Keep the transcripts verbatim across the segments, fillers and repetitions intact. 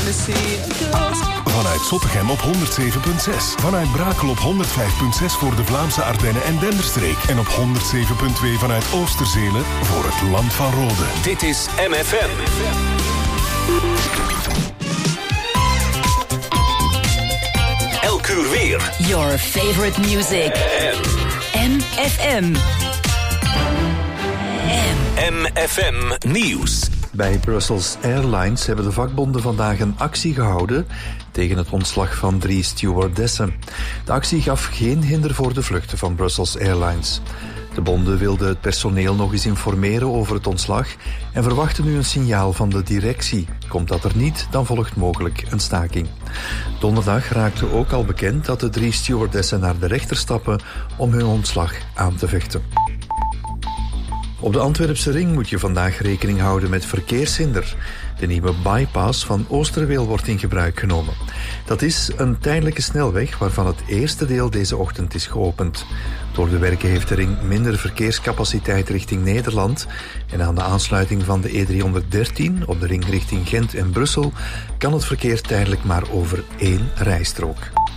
Vanuit Zottegem op honderd zeven komma zes. Vanuit Brakel op honderd vijf komma zes voor de Vlaamse Ardennen en Denderstreek. En op honderd zeven komma twee vanuit Oosterzelen voor het Land van Rode. Dit is M F M. Elk uur weer. Your favorite music. M F M. M F M Nieuws. Bij Brussels Airlines hebben de vakbonden vandaag een actie gehouden tegen het ontslag van drie stewardessen. De actie gaf geen hinder voor de vluchten van Brussels Airlines. De bonden wilden het personeel nog eens informeren over het ontslag en verwachten nu een signaal van de directie. Komt dat er niet, dan volgt mogelijk een staking. Donderdag raakte ook al bekend dat de drie stewardessen naar de rechter stappen om hun ontslag aan te vechten. Op de Antwerpse ring moet je vandaag rekening houden met verkeershinder. De nieuwe bypass van Oosterweel wordt in gebruik genomen. Dat is een tijdelijke snelweg waarvan het eerste deel deze ochtend is geopend. Door de werken heeft de ring minder verkeerscapaciteit richting Nederland. En aan de aansluiting van de E driehonderddertien op de ring richting Gent en Brussel kan het verkeer tijdelijk maar over één rijstrook.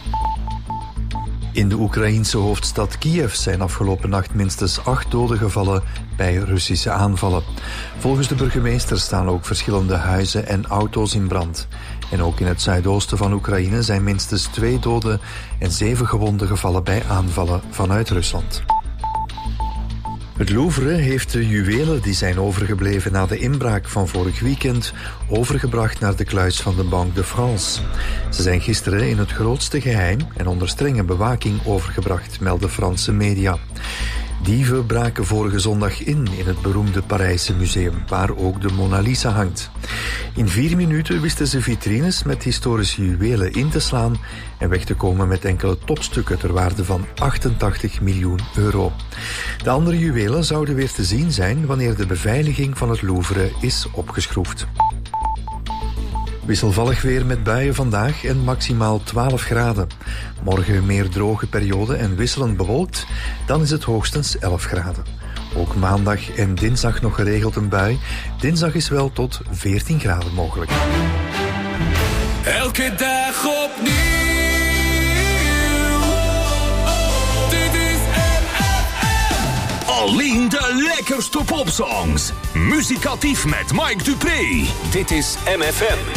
In de Oekraïense hoofdstad Kiev zijn afgelopen nacht minstens acht doden gevallen bij Russische aanvallen. Volgens de burgemeester staan ook verschillende huizen en auto's in brand. En ook in het zuidoosten van Oekraïne zijn minstens twee doden en zeven gewonden gevallen bij aanvallen vanuit Rusland. Het Louvre heeft de juwelen die zijn overgebleven na de inbraak van vorig weekend overgebracht naar de kluis van de Banque de France. Ze zijn gisteren in het grootste geheim en onder strenge bewaking overgebracht, melden Franse media. Dieven braken vorige zondag in in het beroemde Parijse museum, waar ook de Mona Lisa hangt. In vier minuten wisten ze vitrines met historische juwelen in te slaan en weg te komen met enkele topstukken ter waarde van achtentachtig miljoen euro. De andere juwelen zouden weer te zien zijn wanneer de beveiliging van het Louvre is opgeschroefd. Wisselvallig weer met buien vandaag en maximaal twaalf graden. Morgen meer droge periode en wisselend bewolkt, dan is het hoogstens elf graden. Ook maandag en dinsdag nog geregeld een bui. Dinsdag is wel tot veertien graden mogelijk. Elke dag opnieuw. Dit is M F M. Alleen de lekkerste popsongs. Muzikatief met Mike Dupré. Dit is M F M.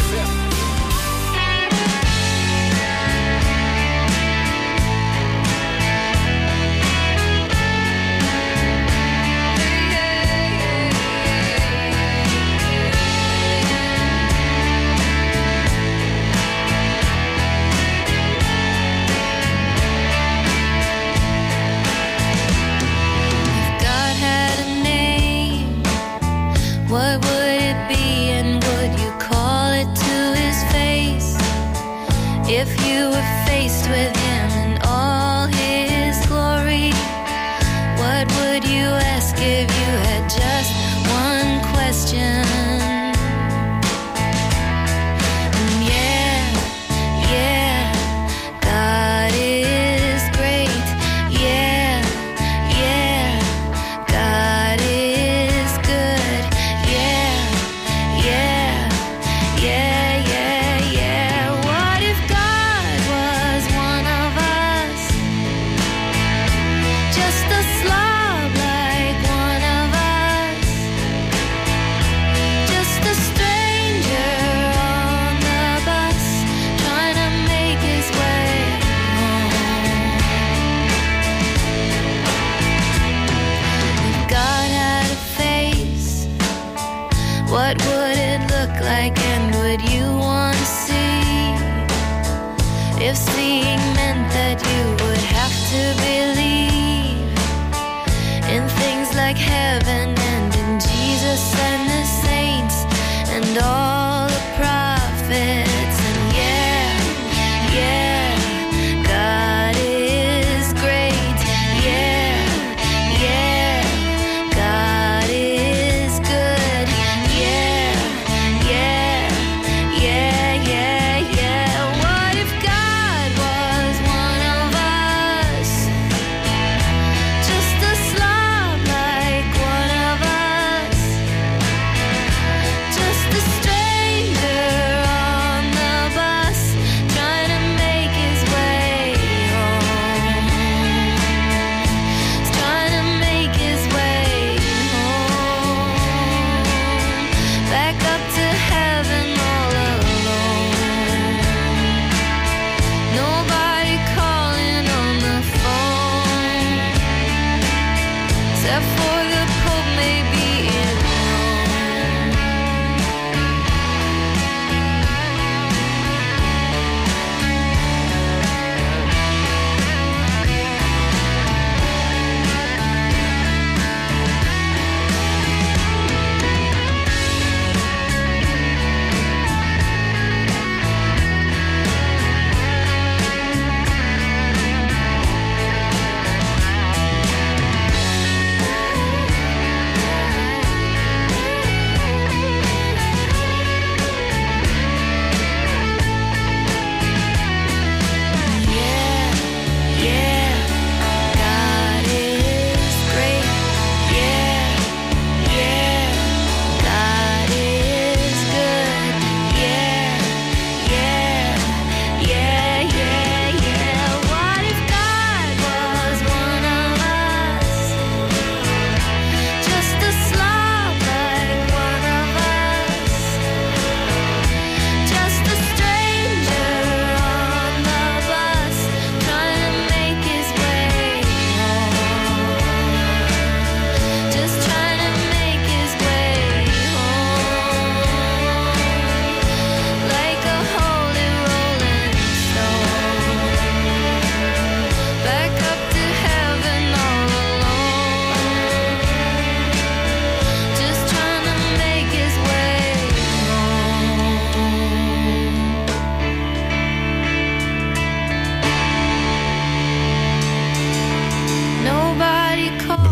What would it be and would you call it to his face? If you were faced with him in all his glory, what would you ask if you had just one question? And yeah, yeah, God is great. Yeah, yeah, God is good. Yeah, yeah, yeah, yeah, yeah. What if God was one of us? Just a slob like one of us. Just a stranger on the bus, trying to make his way home. If God had a face, what would it look like and would you want to see? If seeing meant that you would have to believe in things like heaven and in Jesus and the saints and all the prophets. And yeah, yeah, God is great. Yeah, yeah, God is good. Yeah, yeah, yeah, yeah, yeah. What if God was one of us?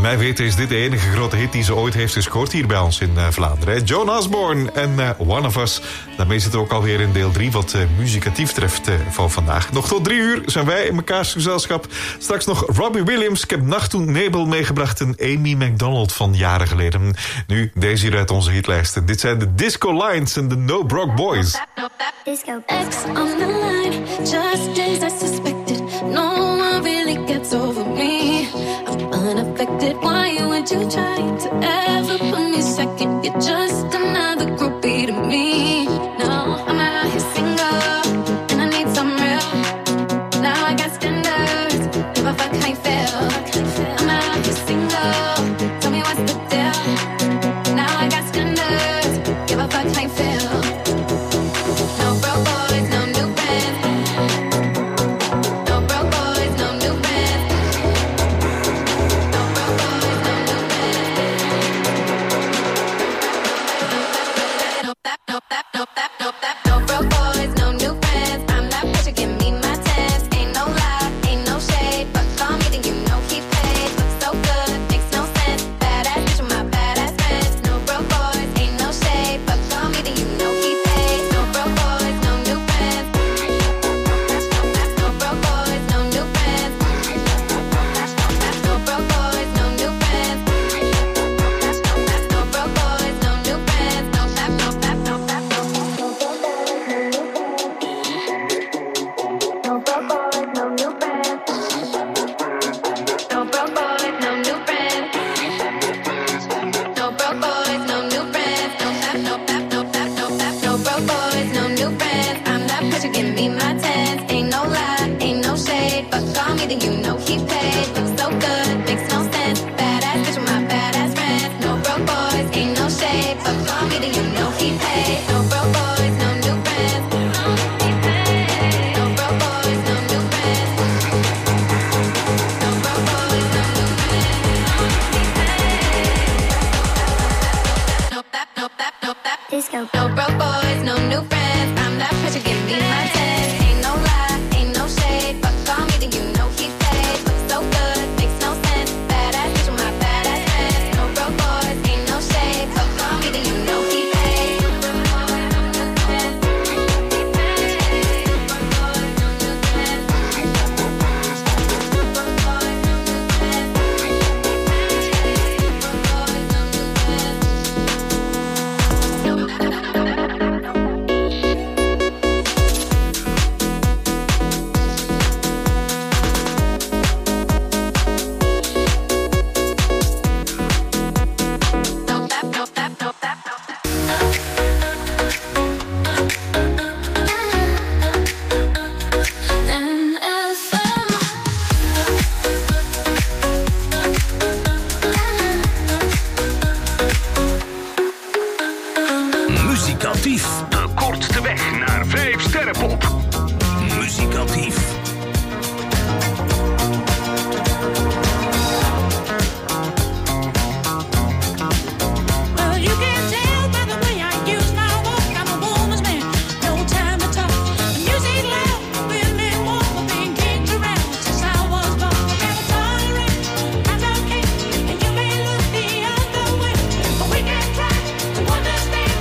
mij weten is dit de enige grote hit die ze ooit heeft gescoord hier bij ons in uh, Vlaanderen. John Osborne en uh, One of Us. Daarmee zitten we ook alweer in deel drie wat uh, muzikatief treft uh, van vandaag. Nog tot drie uur zijn wij in mekaars gezelschap. Straks nog Robbie Williams. Ik heb Nacht toen Nebel meegebracht en Amy MacDonald van jaren geleden. Nu deze hier uit onze hitlijsten. Dit zijn de Disco Lines en de No Broke Boys. Disco X on the line, just as I suspected. No one really gets over me. I'm unaffected. Why would you try to ever put me second? You're just another groupie to me. No, I'm out here single, and I need some real. Now I got standards, give a fuck how you feel. I'm out here single, tell me what's the deal. Now I got standards, give a fuck how you feel.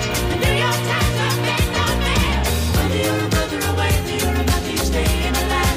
Staying alive.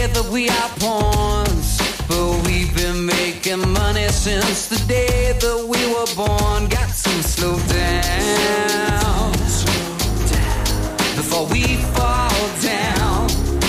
say that we are pawns, but we've been making money since the day that we were born. Got to slow down before we fall down.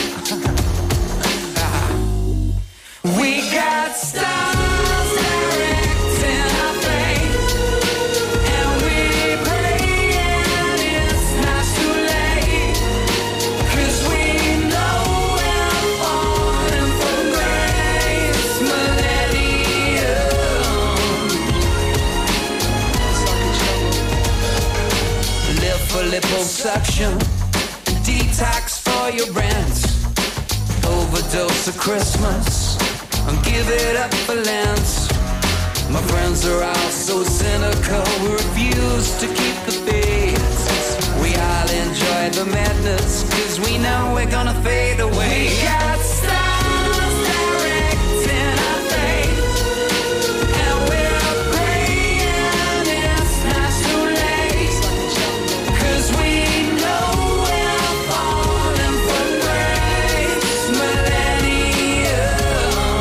We got stars directing our fate, and we praying it's not too late, 'cause we know we're falling from grace. Millennium, live for liposuction, detox for your rent, overdose of Christmas, and give it up for Lent. My friends are all so cynical, we refuse to keep the faith. We all enjoy the madness, 'cause we know we're gonna fade away. We got stars directing our fate, and we're praying it's not too late, 'cause we know we're falling from grace. Millennium,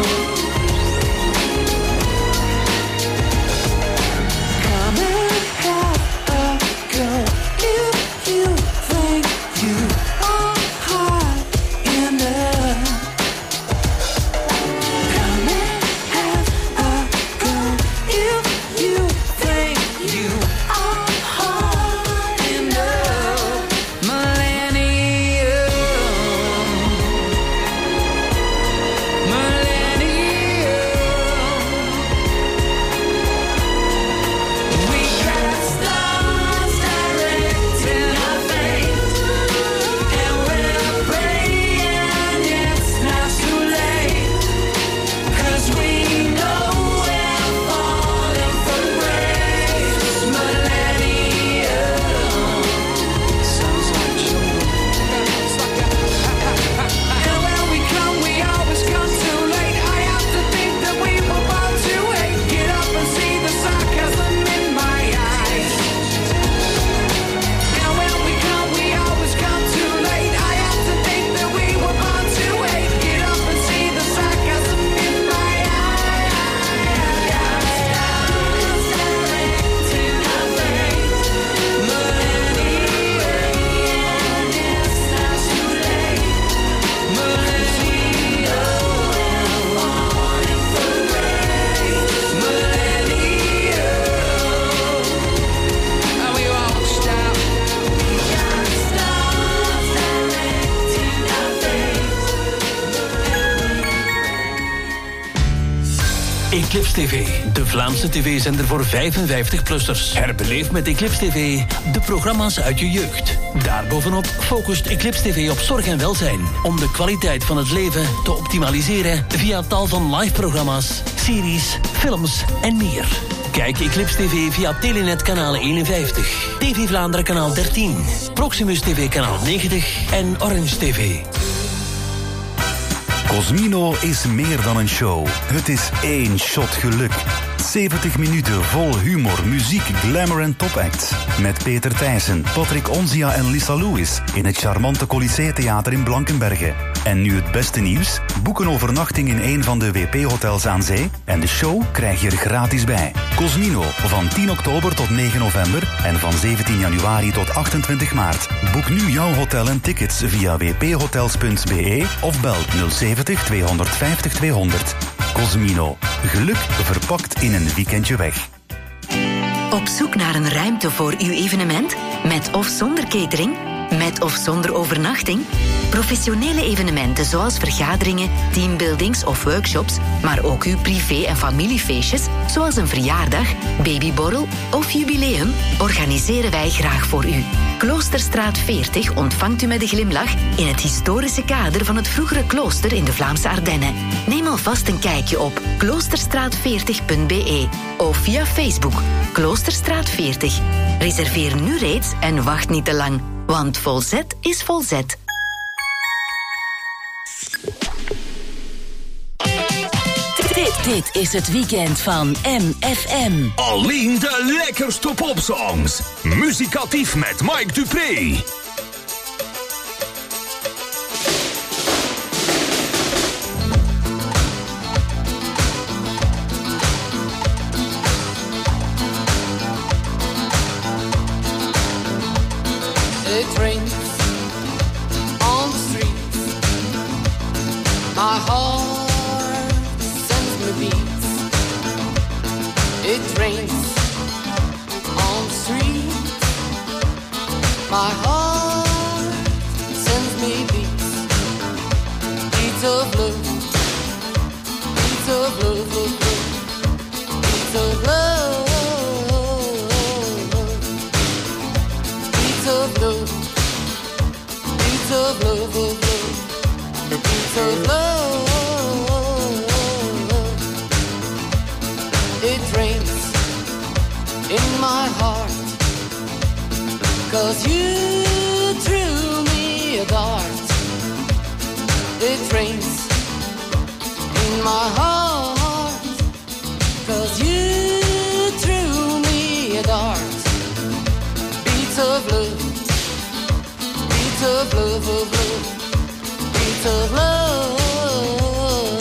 come and have a go if you think you are hot enough. Come and have a go if you think you are hot enough. Millennium, millennium. We got stars directing our fate, and we're praying it's not too late, 'cause we know we're falling from grace. Millennium, sounds like jungle. And when we come, we always come too late. I have to think that we were born to hate. Get up and see the sarcasm in my eyes. And when we come, we always come too late. I have to think that we were born to hate. Get up and see the sarcasm in my eyes. Stars directing our fate. Millennium, it's not too late. Millennium, we're falling from grace. Millennium, and we won't stop. We got stars directing our fate. Eclipse T V, de Vlaamse tv-zender voor vijfenvijftig-plussers. Herbeleef met Eclipse T V de programma's uit je jeugd. Daarbovenop focust Eclipse T V op zorg en welzijn, om de kwaliteit van het leven te optimaliseren via tal van live-programma's, series, films en meer. Kijk Eclipse T V via Telenet kanaal eenenvijftig, T V Vlaanderen kanaal dertien, Proximus T V kanaal negentig en Orange T V. Cosmino is meer dan een show. Het is één shot geluk. zeventig minuten vol humor, muziek, glamour en topacts. Met Peter Thijssen, Patrick Onzia en Lisa Lewis in het charmante Colisée Theater in Blankenberge. En nu het beste nieuws. Boek een overnachting in een van de W P-hotels aan zee en de show krijg je er gratis bij. Cosmino, van tien oktober tot negen november en van zeventien januari tot achtentwintig maart. Boek nu jouw hotel en tickets via w p hotels punt b e of bel nul zeventig tweehonderdvijftig tweehonderd. Cosmino, geluk verpakt in een weekendje weg. Op zoek naar een ruimte voor uw evenement? Met of zonder catering? Met of zonder overnachting? Professionele evenementen zoals vergaderingen, teambuildings of workshops, maar ook uw privé- en familiefeestjes, zoals een verjaardag, babyborrel of jubileum, organiseren wij graag voor u. Kloosterstraat veertig ontvangt u met een glimlach in het historische kader van het vroegere klooster in de Vlaamse Ardennen. Neem alvast een kijkje op kloosterstraat veertig punt b e of via Facebook Kloosterstraat veertig. Reserveer nu reeds en wacht niet te lang, want volzet is volzet. Dit, dit is het weekend van M F M. Alleen de lekkerste popsongs. Muzikatief met Mike Dupré. My heart sends me beats. It rains on the street. My heart sends me beats. Beats of love. Beats of love, love, love. Beats of love. Beats of love. Beats of love, love, love. Beats of love. It rains in my heart, 'cause you threw me a dart. It rains in my heart, 'cause you threw me a dart. Beats of love, beats of love, of love. Beats of love,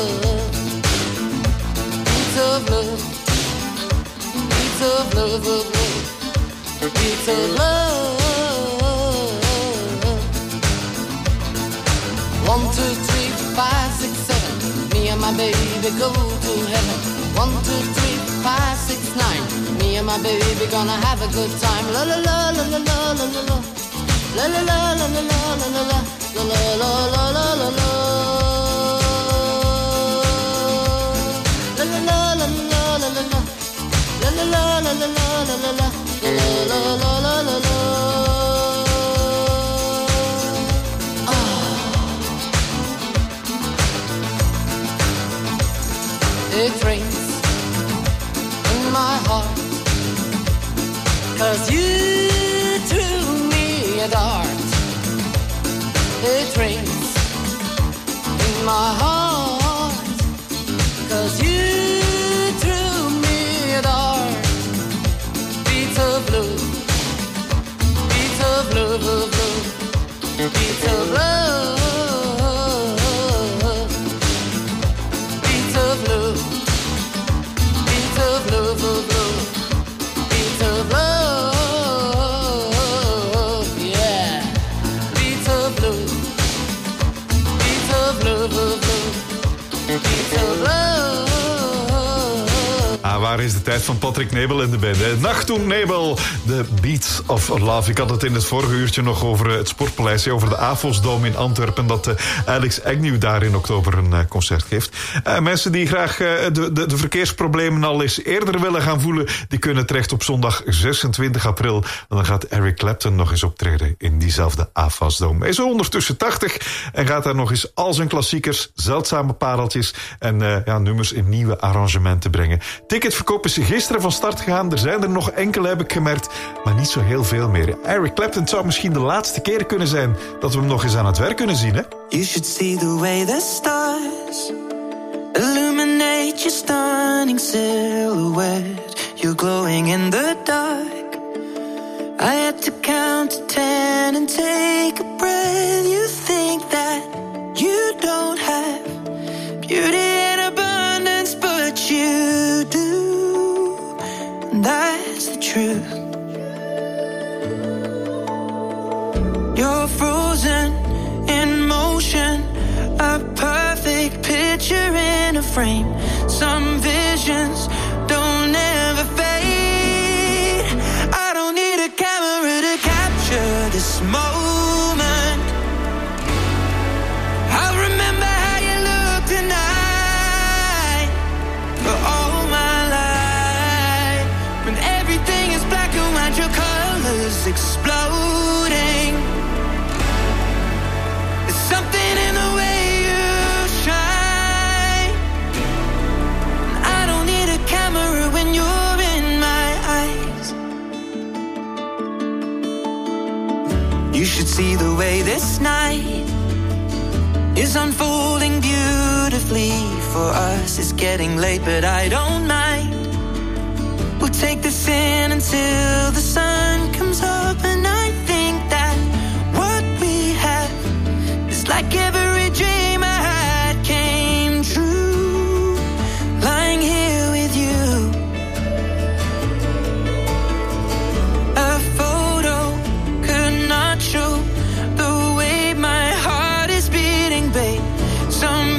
beats of love, beats of love, of love, beats of love. One, two, three, five, six, seven. Me and my baby go to heaven. One, two, three, five, six, nine. Me and my baby gonna have a good time. La la la la la la la la la. La la la la la la la la la. La la la la la la la. La la la la la la la la. La la la la la la la la la. La la la la la la. It rains in my heart, 'cause you threw me a dart. It rains in my heart, 'cause you threw me a dart. Beats of love, beats of love, of love, beats of love, beats of love, beats of love, of love, beats of love, yeah. Beats of love, beats of love, of love, beats of love. Ah, waar is de tijd van Patrick Nebel in de band? Hè? Nacht toen Nebel, de Beats of Love. Ik had het in het vorige uurtje nog over het Sportpaleis, over de Avosdome in Antwerpen, dat uh, Alex Agnew daar in oktober een uh, concert geeft. Uh, mensen die graag uh, de, de, de verkeersproblemen al eens eerder willen gaan voelen, die kunnen terecht op zondag zesentwintig april. En dan gaat Eric Clapton nog eens optreden in diezelfde Avosdome. Hij is ondertussen tachtig en gaat daar nog eens al zijn klassiekers, zeldzame pareltjes en uh, ja, nummers in nieuwe arrangementen brengen. Ticketverkoop is gisteren van start gegaan. Er zijn er nog enkele, heb ik gemerkt, maar niet zo heel veel meer. Eric Clapton zou misschien de laatste keer kunnen zijn dat we hem nog eens aan het werk kunnen zien, hè? You should see the way the stars illuminate your stunning silhouette. You're glowing in the dark. I had to count to ten and take a breath. You think that you don't have beauty in abundance, but you do. That's the truth. You're frozen in motion, a perfect picture in a frame. Some visions don't ever fade. I don't need a camera to capture this moment. I'll remember how you look tonight for all my life. When everything is black and white, your colors exploding. There's something in the way you shine. I don't need a camera when you're in my eyes. You should see the way this night is unfolding beautifully for us. It's getting late, but I don't mind. We'll take this in until the sun comes up, and I think that what we have is like every dream I had came true. Lying here with you, a photo could not show the way my heart is beating, babe. Some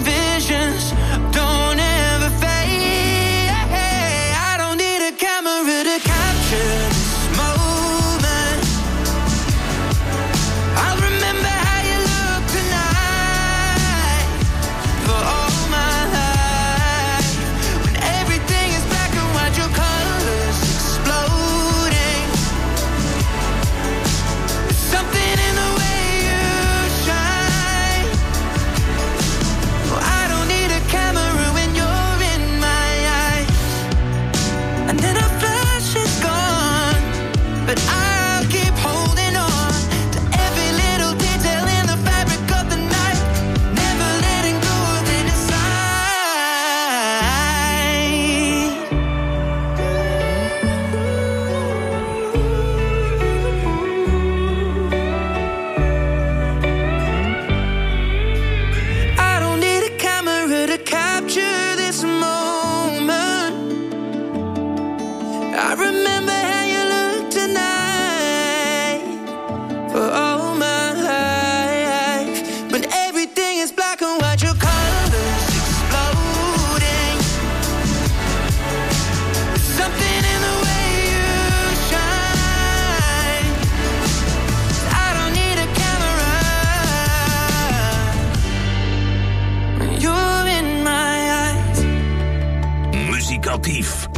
muzikatief.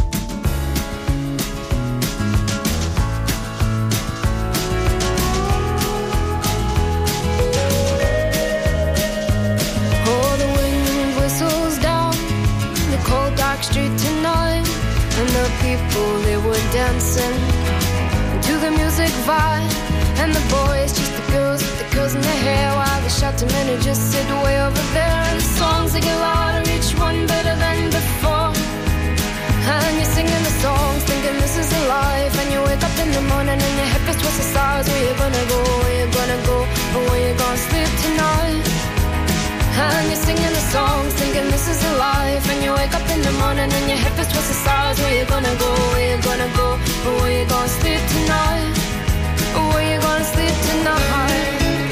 Oh, the wind whistles down the cold dark street tonight, and the people, they were dancing to the music vibe, and the boys just the girls with the girls in their hair, while the shouting men who just sit way over there, and the songs they get louder, each one better than before, and you're singing the songs thinking this is a life, and you wake up in the morning and your head feels towards the stars. Where you gonna go, where you gonna go, or where you gonna sleep tonight? And you're singing the songs thinking this is a life, and you wake up in the morning and your head feels towards the stars. Where you gonna go, where you gonna go, or where you gonna sleep tonight? Or where you gonna sleep tonight?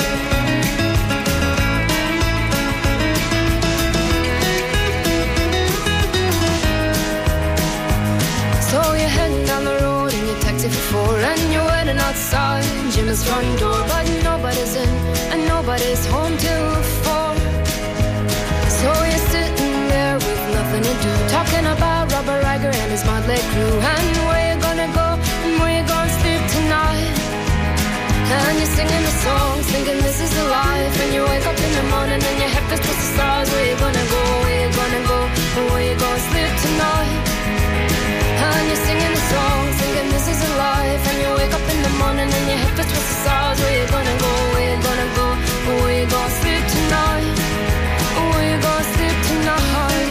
So you're heading down the road in your taxi for four, and you're waiting outside Jim's front door, but nobody's in and nobody's home till four. So you're sitting there with nothing to do, talking about Robert Riger and his motley crew, and where you gonna go and where you gonna sleep tonight? And you're singing the songs thinking this is a life, and you wake up in the morning and your head feels towards the stars. Where you gonna go, where you gonna go, and where you gonna sleep tonight? And you're singing the songs thinking this is a life, and you wake up in the morning and your head feels towards the stars. Where you gonna go, where you gonna go, and where you gonna sleep tonight? Where you gonna sleep tonight?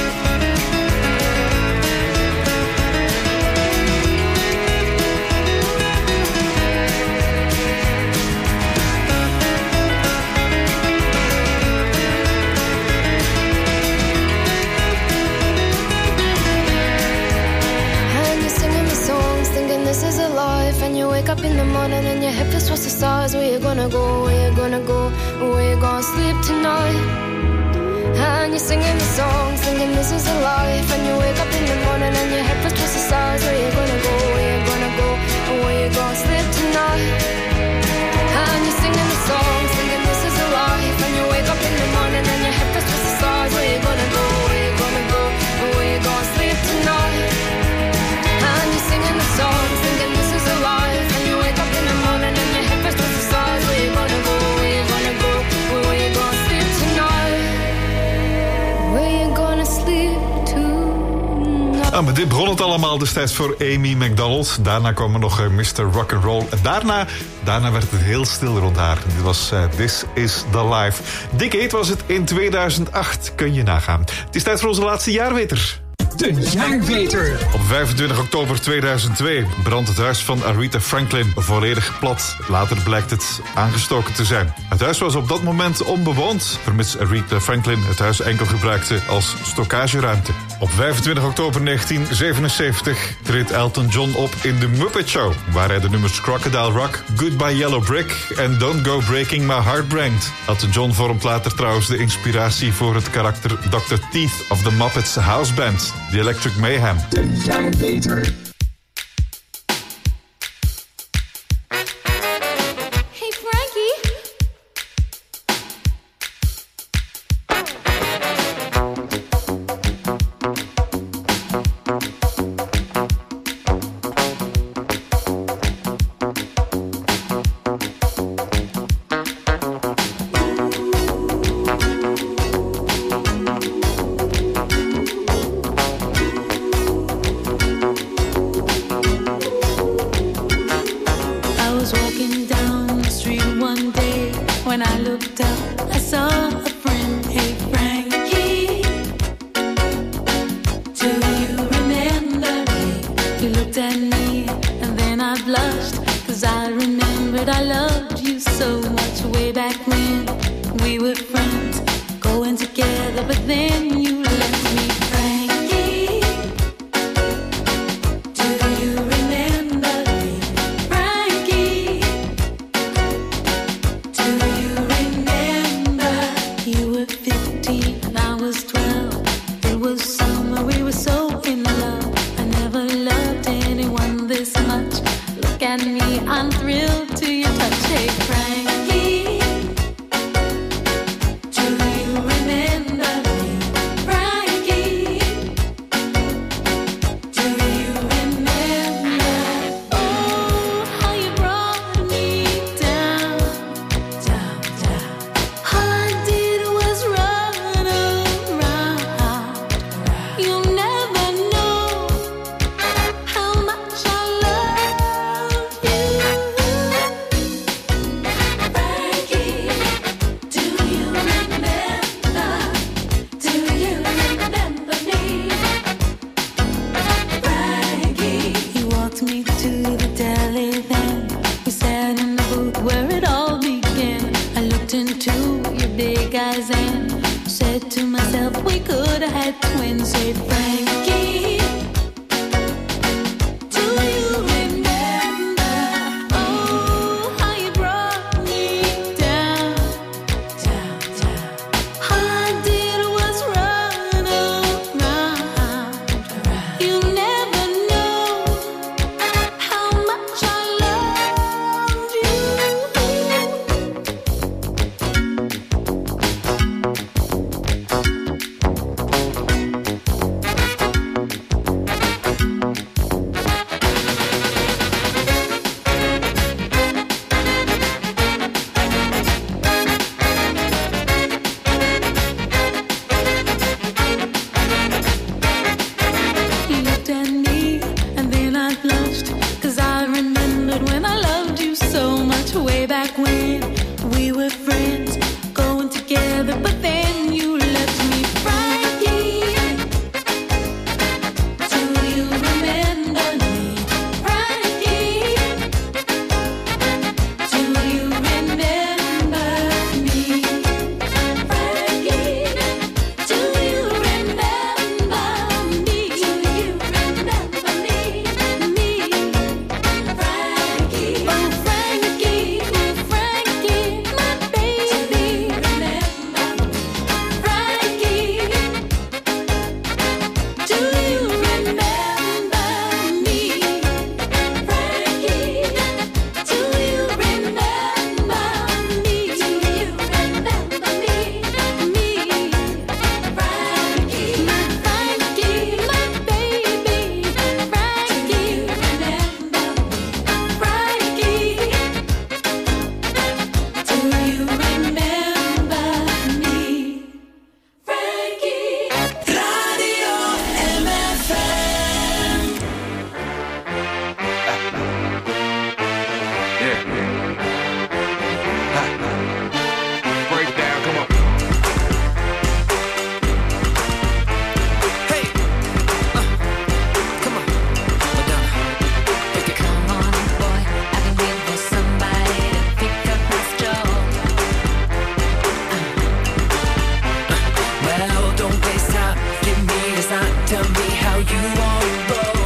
This is a life, and you wake up in the morning and your head feels towards the stars. Where you gonna go, where you gonna go, where you gonna sleep tonight? And you're singing the song, singing this is a life, and you wake up in the morning and your head feels towards the stars. Where you gonna go, where you gonna go, where you gonna sleep tonight? And you're singing the song, singing this is a life, and you wake up in the morning and your head feels towards the stars. Where you gonna go, where you gonna go, where you gonna sleep tonight? And you're singing the song, thinking this is a life, and you wake up in the morning and your head feels towards the stars. Where you gonna go, where you gonna go, where you gonna sleep tonight? Where you gonna sleep tonight? Ah, maar dit begon het allemaal destijds voor Amy Macdonald. Daarna kwam er nog uh, mister Rock'n'Roll. En daarna, daarna werd het heel stil rond haar. Dit was uh, This Is The Life. Dick Eet was het in tweeduizend acht. Kun je nagaan. Het is tijd voor onze laatste jaarweter. De jaarweter. Op vijfentwintig oktober tweeduizend twee brandt het huis van Aretha Franklin volledig plat. Later blijkt het aangestoken te zijn. Het huis was op dat moment onbewoond, vermits Aretha Franklin het huis enkel gebruikte als stockageruimte. Op vijfentwintig oktober negentien zevenenzeventig treedt Elton John op in The Muppet Show, waar hij de nummers Crocodile Rock, Goodbye Yellow Brick en Don't Go Breaking My Heart brengt. Elton John vormt later trouwens de inspiratie voor het karakter doctor Teeth of the Muppets House Band, The Electric Mayhem. De jaarweter. Hey Frankie. could have had twins. Say, Frankie, do you remember? Oh, how you brought me down, down, down. All I did was run around. You never know how much I loved you. You looked at me and then I blushed, 'cause I remembered when I loved you so much way back when we were friends, going together, but then you left me. Frankie, do you remember me? Frankie, do you remember me? Frankie, do you remember me? Do you remember me? Me, Frankie, oh Frankie, oh Frankie, my baby. Remember me, Frankie. Do you remember me, Frankie? Do you remember me? Do you remember me? Me, Frankie, my Frankie, my baby, Frankie. Remember me, Frankie? Do you remember me, Frankie? Radio M F M. Yeah. Break down, come on. Hey, uh, come on, Madonna. Pick it. Come on, boy, I've been waiting for somebody to pick up my straw. Well, don't waste time. Give me a sign. Tell me how you want to roll.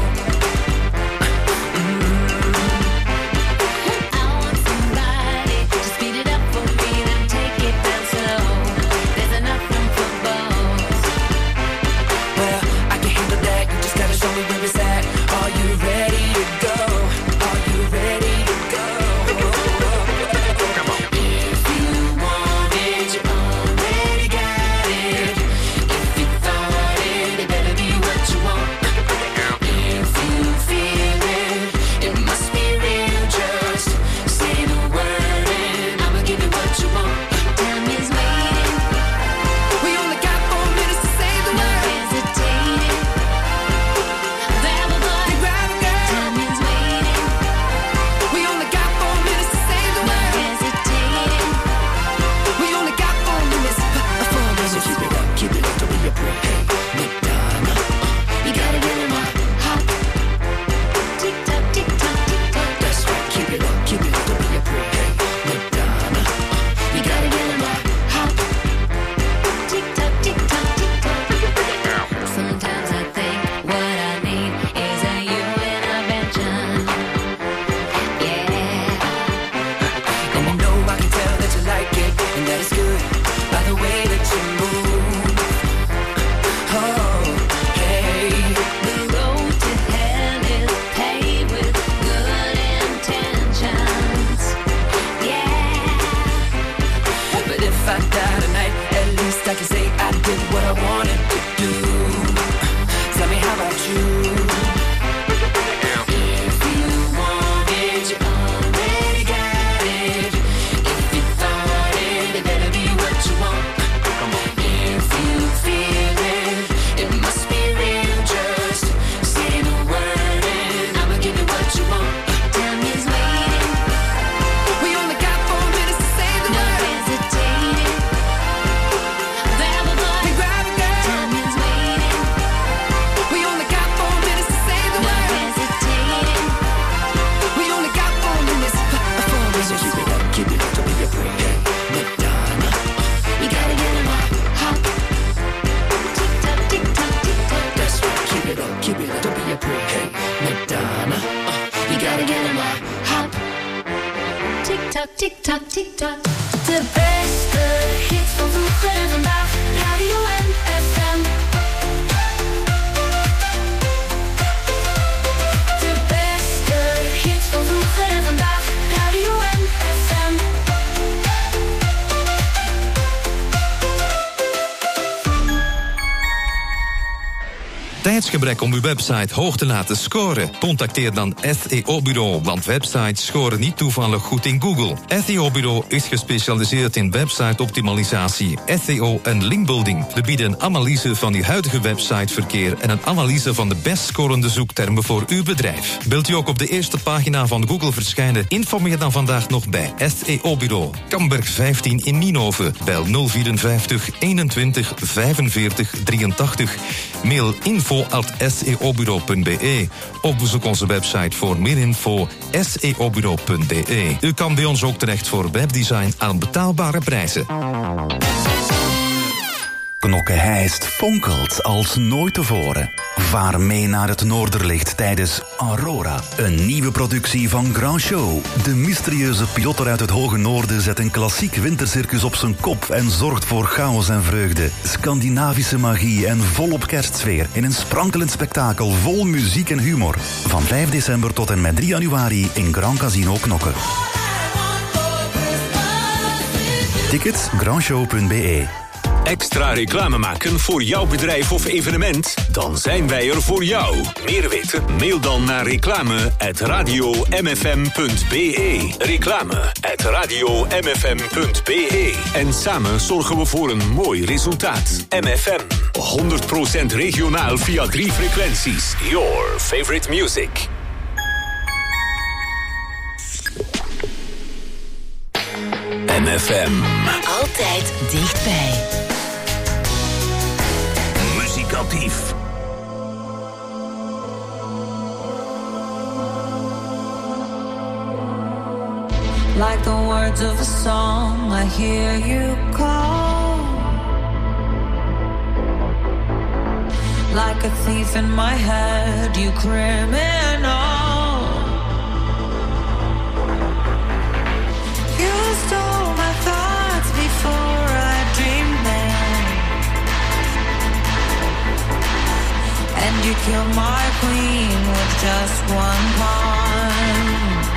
I want somebody to speed it up for me, then take it down slow. There's enough room for both. Well, I can handle that. You just gotta show me where it's at. Are you ready to go? Are you ready to go? If you want it, you already got it. If you thought it, it better be what you want. If you feel it, it must be real. Just say the word and I'ma give you what you want. Time is waiting, We only got four minutes to say the no word. hesitating. Grab a boy, Grab a girl. time is waiting, We only got four minutes to say the no word. hesitating. We only got four minutes. uh, Four minutes. So keep it up, keep it up, don't be a prick. Hey, Madonna, you gotta get in my Hop, tick tock, tick tock, tick tock. That's right, keep it up, keep it up, don't be a prick. Hey, Madonna, you gotta get in my Hop, tick tock, tick tock, tick tock. Sometimes I think what I need is a you intervention. Yeah. And you know I can tell that you like it, and that is good by the way that you move. Oh, hey. The road to hell is paved with good intentions. Yeah. But if I die tonight, at least I can say I did what I wanted to do. Tell me, how about you? If you want it, you already got it. If you thought it, it better be what you want. If you feel it, it must be real. Just say the word and I'ma give you what you want. Time is waiting, We only got four minutes to say the no word. hesitating. Grab a boy, Grab a girl. time is waiting. Tik-tak, tik-tak, tik-tak. De beste hits van vroeger en vandaag. Radio M F M. De beste hits van vroeger en vandaag. Radio M F M. Tijdsgebrek om uw website hoog te laten scoren? Contacteer dan S E O-bureau, want websites scoren niet toevallig goed in Google. S E O-bureau is gespecialiseerd in website-optimalisatie, S E O en linkbuilding. We bieden een analyse van uw huidige websiteverkeer en een analyse van de best scorende zoektermen voor uw bedrijf. Wilt u ook op de eerste pagina van Google verschijnen? Informeer dan vandaag nog bij S E O-bureau. Kamberg vijftien in Nienhoven. Bel nul vierenvijftig eenentwintig vijfenveertig drieëntachtig. Mail info at s e o bureau punt b e. Of bezoek onze website voor meer info s e o bureau punt b e. U kan bij ons ook terecht voor webdesign aan betaalbare prijzen. Knokke-Heist fonkelt als nooit tevoren. Vaar mee naar het Noorderlicht tijdens Aurora. Een nieuwe productie van Grand Show. De mysterieuze piloter uit het Hoge Noorden zet een klassiek wintercircus op zijn kop en zorgt voor chaos en vreugde. Scandinavische magie en volop kerstsfeer in een sprankelend spektakel vol muziek en humor. Van vijf december tot en met drie januari in Grand Casino Knokke. Tickets grandshow punt b e. Extra reclame maken voor jouw bedrijf of evenement? Dan zijn wij er voor jou. Meer weten? Mail dan naar reclame at radio m f m punt b e. Reclame at radio m f m punt b e. En samen zorgen we voor een mooi resultaat. M F M, honderd procent regionaal via drie frequenties. Your favorite music. M F M. Altijd dichtbij. Muzikatief. Like the words of a song, I hear you call. Like a thief in my head, you criminal. You stole my thoughts before I dreamed them, and you killed my queen with just one pawn.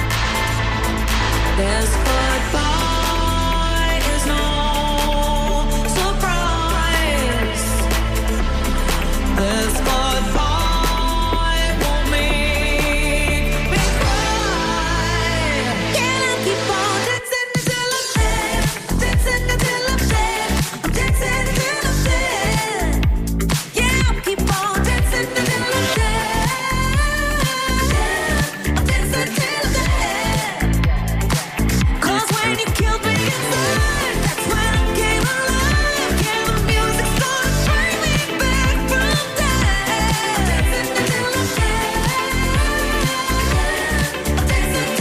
This goodbye is no surprise. This goodbye won't make me cry. Can I keep on dancing until I'm dead? Dancing until I'm dead. I'm dancing until I'm dead. Yeah, I'll keep on dancing until I'm dead. I'm dancing till I'm dead. When you killed me inside, that's when I came alive. Yeah, the music started bringing me back from death. Dancing until I'm dead. I'm dancing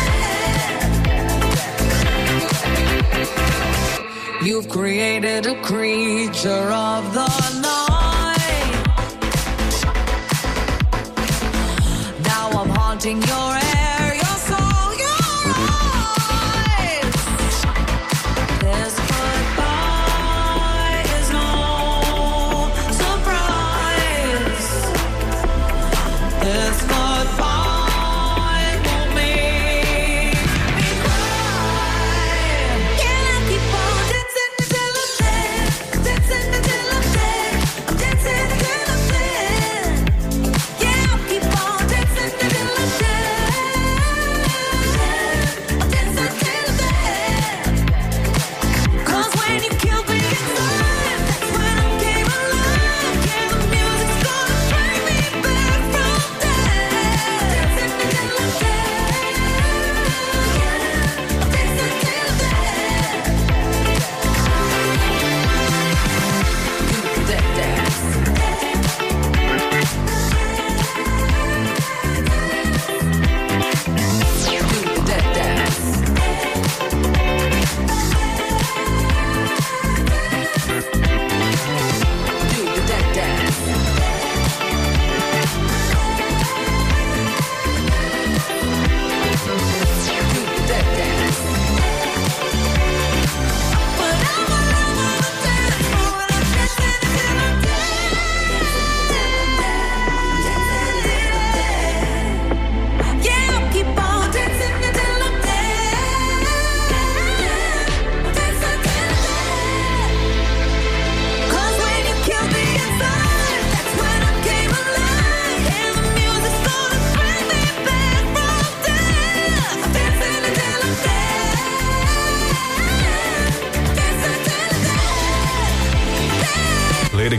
till dead. You've created a creature of the night. Now I'm haunting your air, your soul, your eyes. This goodbye is no surprise. This goodbye won't make me cry. Can I keep on dancing until I'm dead? Dancing until I'm dead. I'm dancing until I'm dead. Yeah, I'll keep on dancing until I'm dead.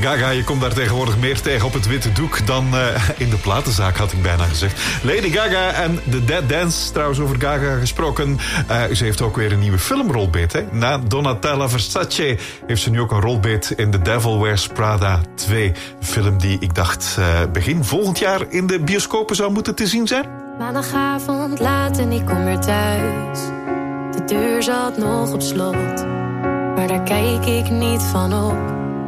Gaga, je komt daar tegenwoordig meer tegen op het witte doek dan uh, in de platenzaak, had ik bijna gezegd. Lady Gaga en The Dead Dance, trouwens over Gaga gesproken. Uh, ze heeft ook weer een nieuwe filmrolbeet. Hè? Na Donatella Versace heeft ze nu ook een rolbeet in The Devil Wears Prada twee. Een film die ik dacht uh, begin volgend jaar in de bioscopen zou moeten te zien zijn. Maandagavond laat en ik kom weer thuis. De deur zat nog op slot, maar daar kijk ik niet van op.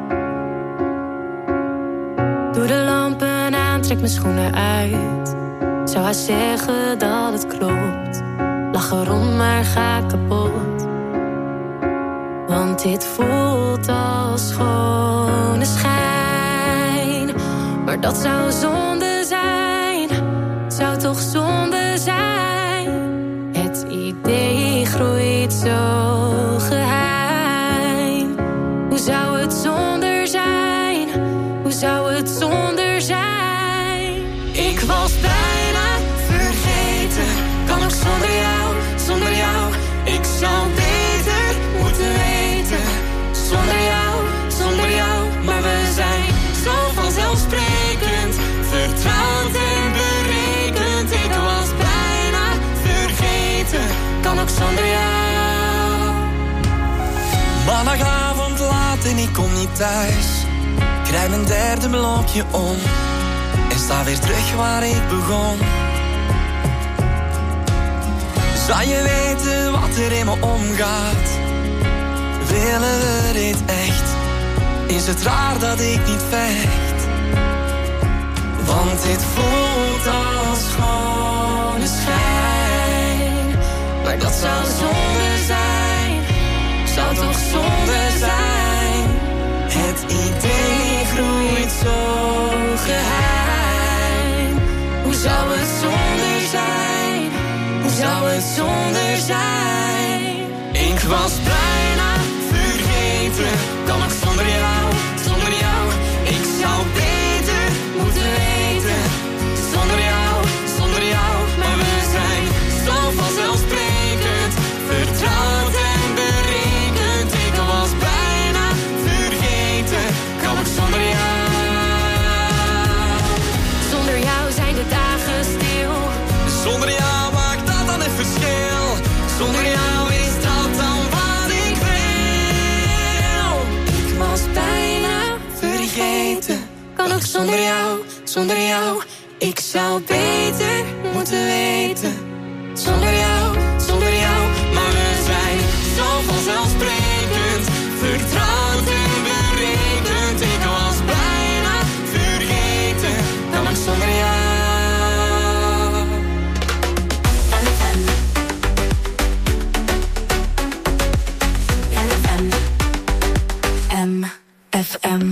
Doe de lampen aan, trek mijn schoenen uit. Zou hij zeggen dat het klopt? Lach erom, maar ga kapot. Want dit voelt als schone schijn. Maar dat zou zonde zijn, zou toch zonde zijn. Het idee groeit zo geheim. Hoe zou het zonder zijn? Hoe zou het zonder zijn? Ik was bijna vergeten. Kan ook zonder jou, zonder jou. Ik zou beter moeten weten. Zonder jou, zonder jou. Maar we zijn zo vanzelfsprekend. Vertrouwd en berekend. Ik was bijna vergeten. Kan ook zonder jou. Maandagavond laat en ik kom niet thuis. Krijg mijn derde blokje om. En sta weer terug waar ik begon. Zou je weten wat er in me omgaat? Willen we dit echt? Is het raar dat ik niet vecht? Want dit voelt als schone schijn. Maar dat zou zonde zijn. Zou toch zonde zijn? Het idee groeit zo geheim. Hoe zou het zonder zijn? Hoe zou het zonder zijn? Ik was bijna vergeten. Kan ook zonder jou, zonder jou. Ik zou beter moeten weten. Zonder jou, zonder jou. Maar we zijn zo vanzelfsprekend. Vertrouwd en berekend. Ik was bijna vergeten. Kan ook zonder jou. Zonder jou zijn de dagen stil. Zonder jou maakt dat dan het verschil. Zonder jou is dat dan wat ik wil. Ik was bijna vergeten. Kan ook zonder jou, zonder jou. Ik zou beter moeten weten. Zonder jou, zonder jou. Maar we zijn zo vanzelfsprekend. Vertrouwd en berekend. Ik was bijna vergeten. Kan ook zonder jou. M F M.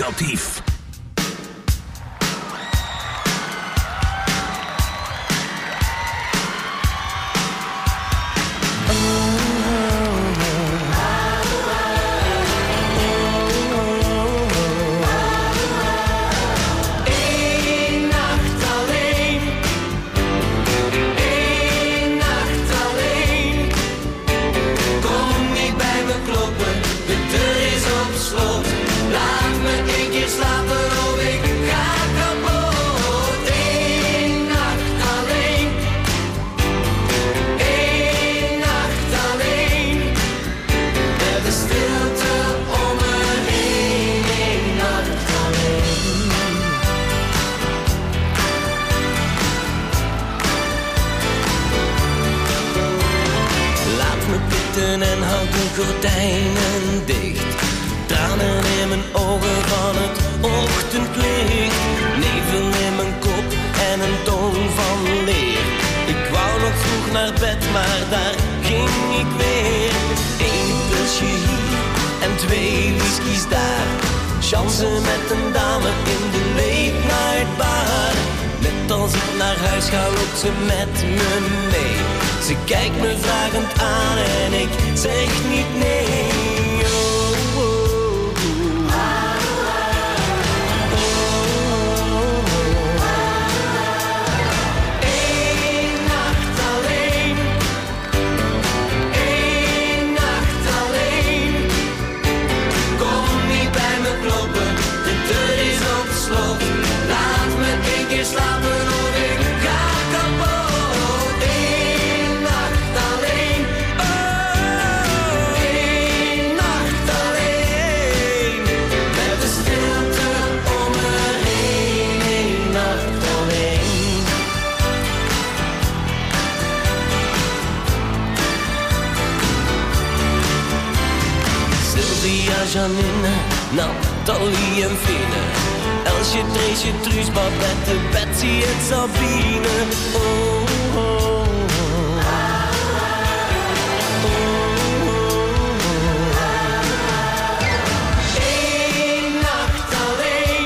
educatief. Eén nacht alleen, één nacht alleen. Kom niet bij me kloppen, de deur is op slot. Laat me één keer slapen of ik ga kapot. Eén nacht alleen, één nacht alleen. Met de stilte om me heen, één nacht alleen. Laat me pitten en houd de gordijnen dicht. Tranen in mijn ogen van het ochtendlicht. Nevel in mijn kop en een toon van leer. Ik wou nog vroeg naar bed, maar daar ging ik weer. Eén pilsje hier en twee whiskies daar. Chansen met een dame in de late night bar. Net als ik naar huis ga, loopt ze met me mee. Ze kijkt me vragend aan en ik zeg niet nee. Oh, oh, oh. Eén nacht alleen, één nacht alleen. Kom niet bij me kloppen, de deur is op slot. Laat me één keer slapen of ik ga kapot. Eén nacht alleen, oh, één nacht alleen. Met de stilte om me heen, één nacht alleen. Sylvia, Janine, Nathalie en Fine. Elsje, Treesje, Truus, Babette, Betsy en Sabine. Oh, oh, oh. Eén nacht alleen,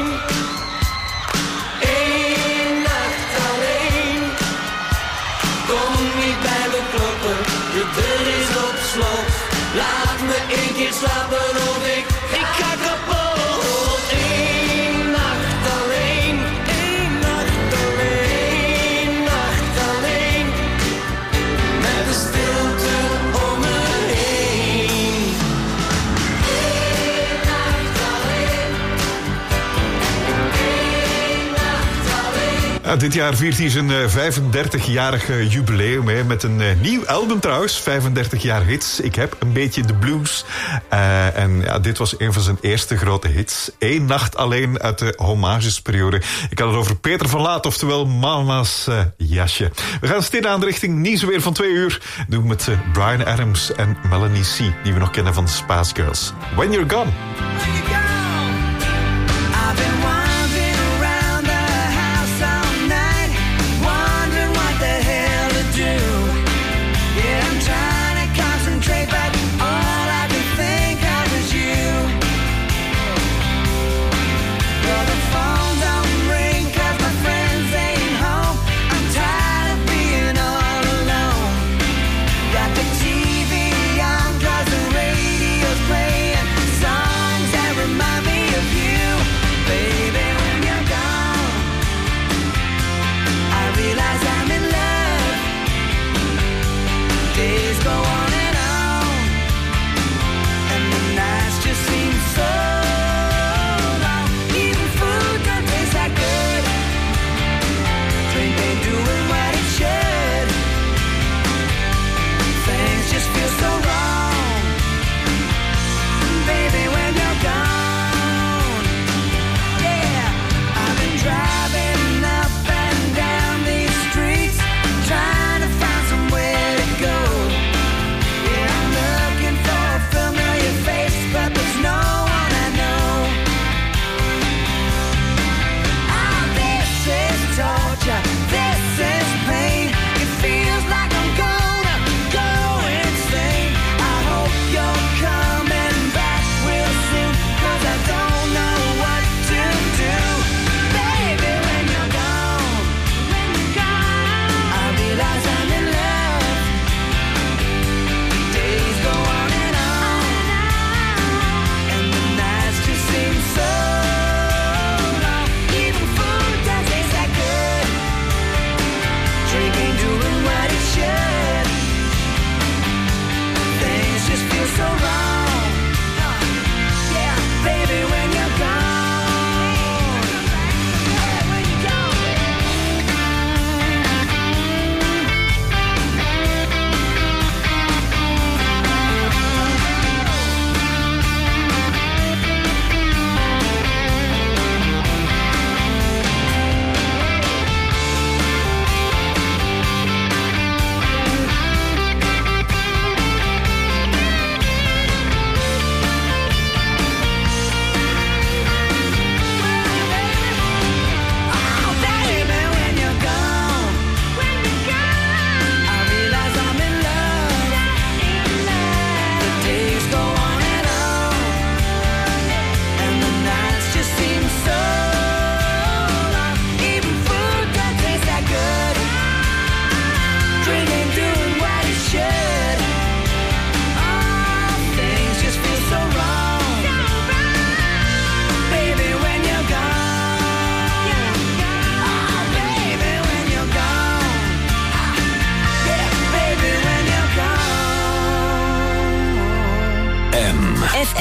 één nacht alleen. Kom niet bij me kloppen, de deur is op slot. Laat me één keer slapen of ik, ik ga kapot. Eén nacht alleen, één nacht alleen, één nacht alleen. Met de stilte om me heen. Eén nacht alleen, één nacht alleen. Ja, dit jaar viert hij zijn eh, vijfendertigjarig eh, jubileum hè, met een eh, nieuw album trouwens. vijfendertig jaar hits. Ik heb een beetje de blues. Eh, en ja, dit was een van zijn eerste grote hits. Eén nacht alleen uit de homagesperiode. Ik had het over Peter van Laat, oftewel Mama's eh, jasje. We gaan stilaan richting nieuwsweer van twee uur. Doen we met eh, Bryan Adams en Melanie C, die we nog kennen van de Spice Girls. When You're Gone. I've been wandering around the house all night, wondering what the hell to do. Yeah, I'm trying to concentrate, but all I could think of is you. Well, the phone don't ring 'cause my friends ain't home. I'm tired of being all alone. Got the T V on 'cause the radio's playing songs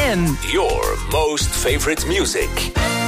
M. Your most favorite music.